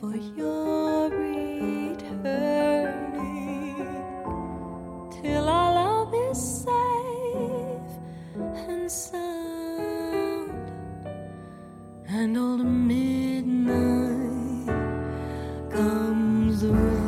for your returning, till our love is safe and sound, and all the midnight comes around.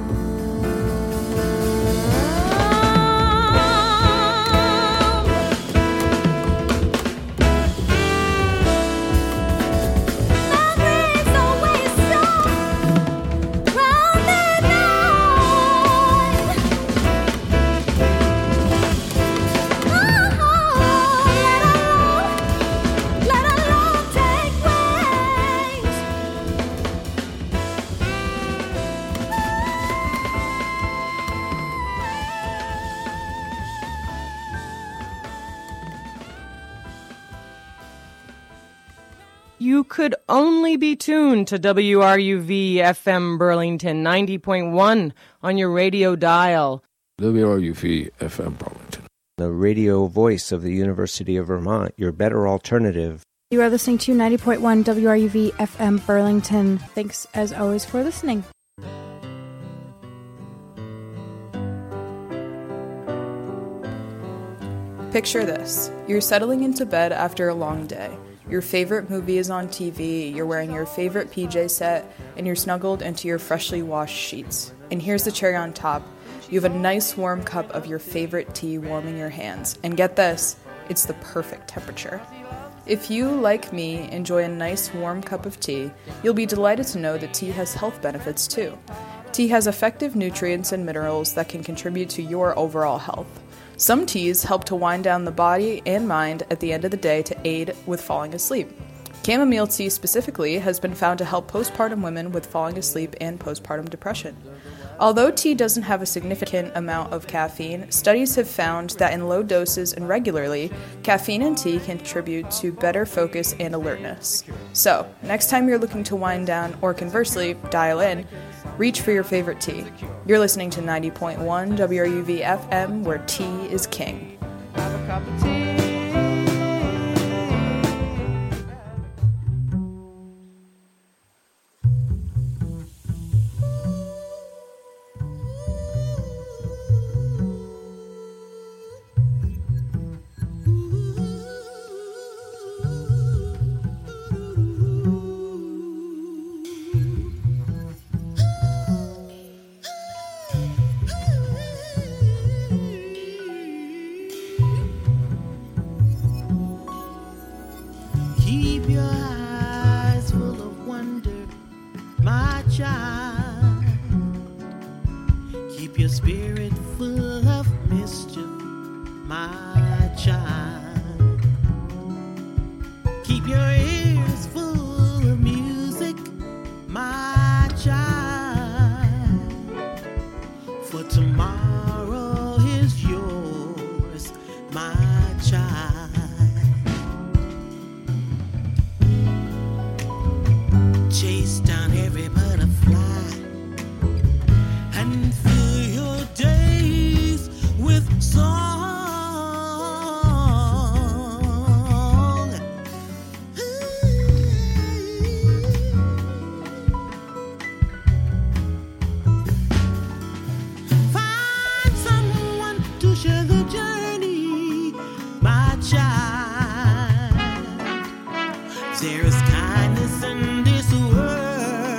You could only be tuned to WRUV FM Burlington 90.1 on your radio dial. WRUV FM Burlington, the radio voice of the University of Vermont, your better alternative. You are listening to 90.1 WRUV FM Burlington. Thanks, as always, for listening. Picture this. You're settling into bed after a long day. Your favorite movie is on TV, you're wearing your favorite PJ set, and you're snuggled into your freshly washed sheets. And here's the cherry on top. You have a nice warm cup of your favorite tea warming your hands. And get this, it's the perfect temperature. If you, like me, enjoy a nice warm cup of tea, you'll be delighted to know that tea has health benefits too. Tea has effective nutrients and minerals that can contribute to your overall health. Some teas help to wind down the body and mind at the end of the day to aid with falling asleep. Chamomile tea specifically has been found to help postpartum women with falling asleep and postpartum depression. Although tea doesn't have a significant amount of caffeine, studies have found that in low doses and regularly, caffeine in tea can contribute to better focus and alertness. So, next time you're looking to wind down or conversely, dial in, reach for your favorite tea. You're listening to 90.1 WRUV FM, where tea is king. Have a cup of tea. Keep your eyes full of wonder, my child. Keep your spirit full of mischief, my child. Keep your ears full of music, my child. For tomorrow is yours, my child. Chase down every butterfly and fill your days with song. Find someone to share the journey, my child. There is kindness in this world,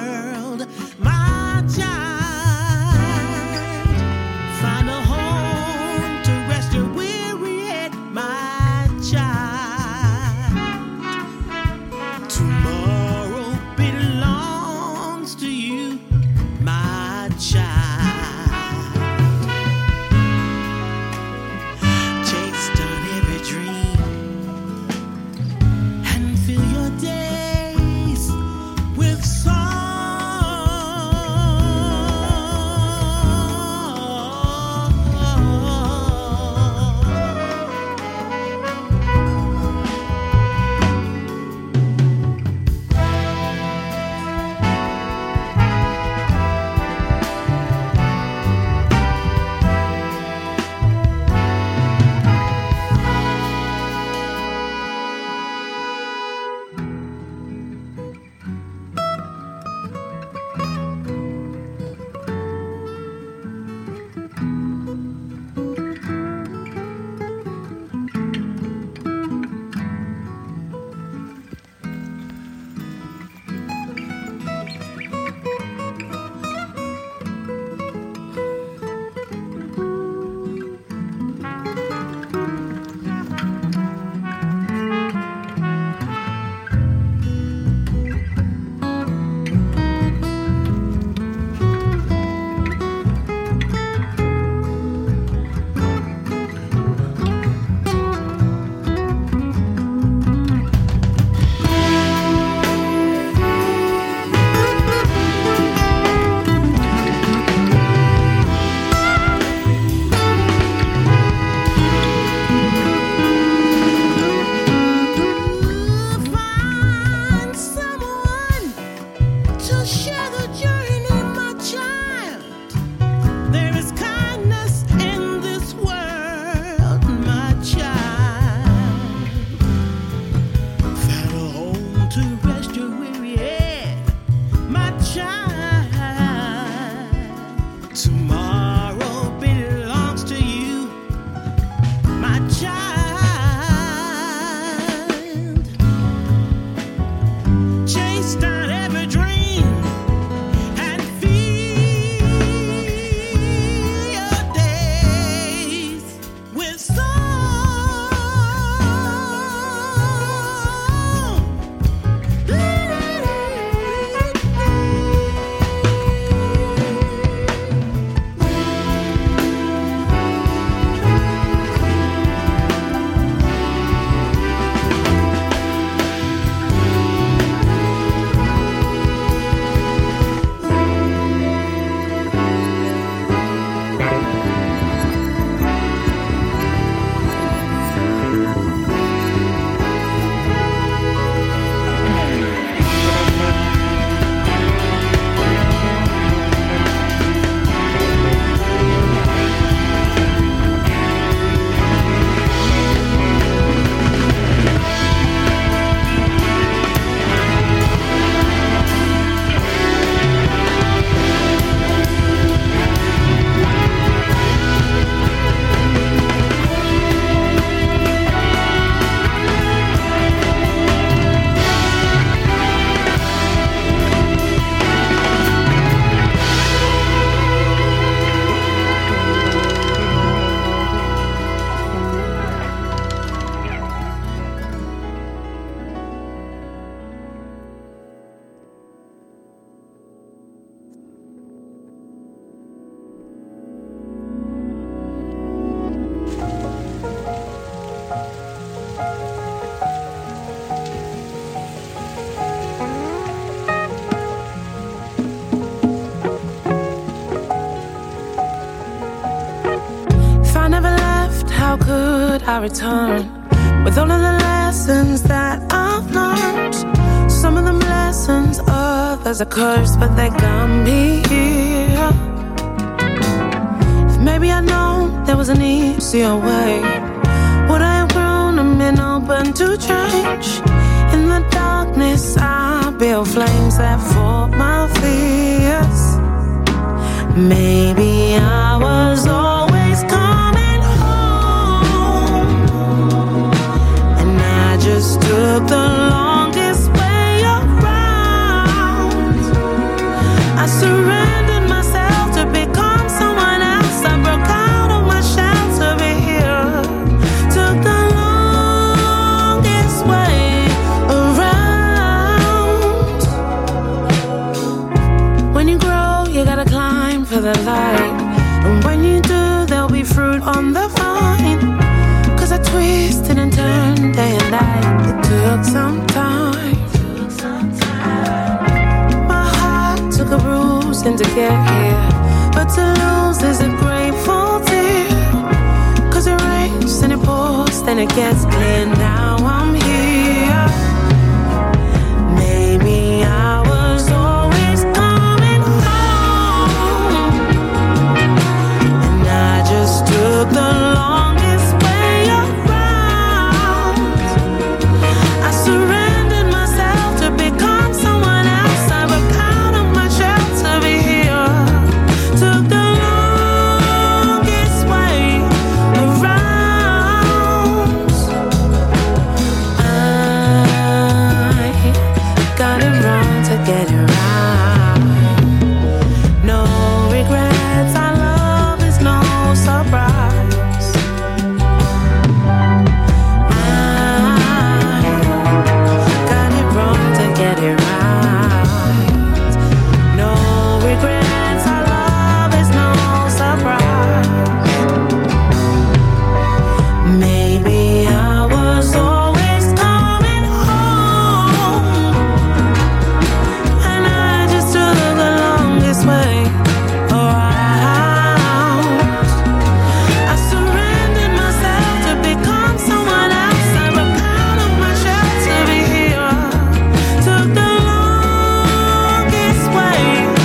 I return with all of the lessons that I've learned. Some of them lessons, others are cursed, but they got me here. If maybe I'd known there was an easier way, would I have grown and been open to change? In the darkness I build flames that fought my fears. Maybe I was always coming home, and I just took the longest way around. I surrendered myself to become someone else. I broke out of my shell to be here. Took the longest way around. When you grow, you gotta climb for the light, and when you do, there'll be fruit on the vine. Cause I twisted and turned day and night. It took some time. My heart took a bruising to get here, but to lose is a grateful tear. Cause it rains and it pours, then it gets clear. Now I'm here. Maybe I was always coming home, and I just took the longest way around. I surrendered myself to become someone else. I broke out of my shell to be here. Took the longest way around. I got it wrong to get it right. No regrets, our love is no surprise. I got it wrong to get it right. No regrets, our love is no surprise. Maybe I was always coming home, and I just took the longest way around. I surrendered myself to become someone else. I broke out of my shell to be here. Took the longest way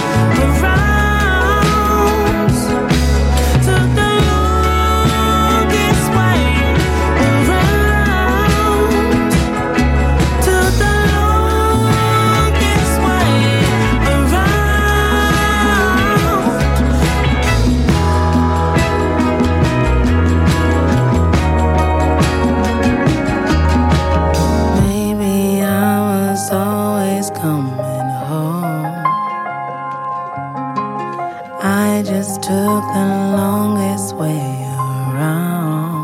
around. Took the longest way around. Took the longest way around. Maybe I was always coming home. I just took the longest way around.